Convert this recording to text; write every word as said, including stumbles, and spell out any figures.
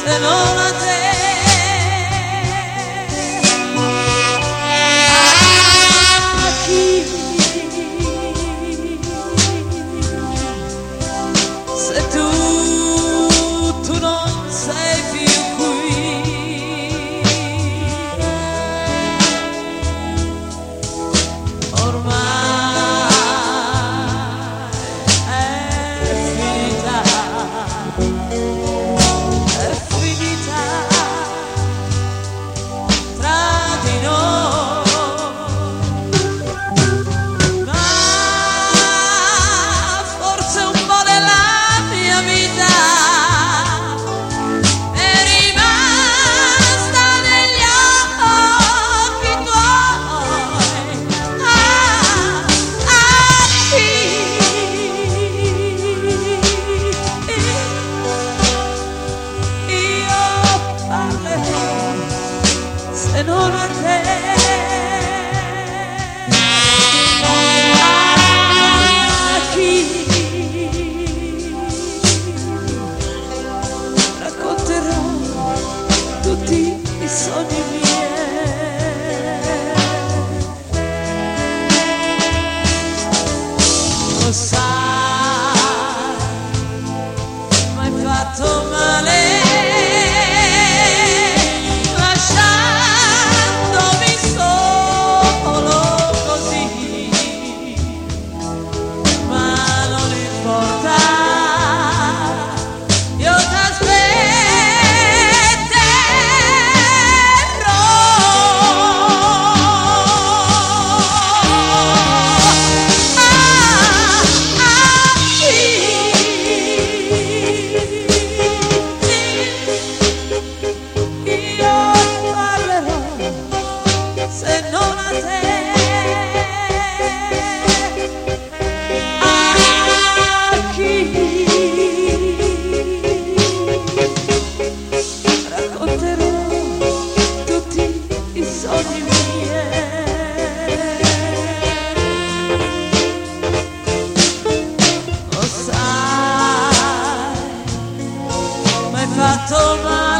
se non a te. A chi? Se tu, tu non sei più qui, ormai è finita, è finita tra di noi, ma forse un po' della mia vita è rimasta negli occhi tuoi. Ah, a chi io parlerò se non a te. A chi racconterò tutti i sogni miei. Lo sai, m'hai fatto male, lasciandomi solo così, ma non importa, io t'aspetterò. Ah, a chi io parlerò se non a te. A chi racconterò tutti i sogni miei. Lo sai, m'hai fatto male,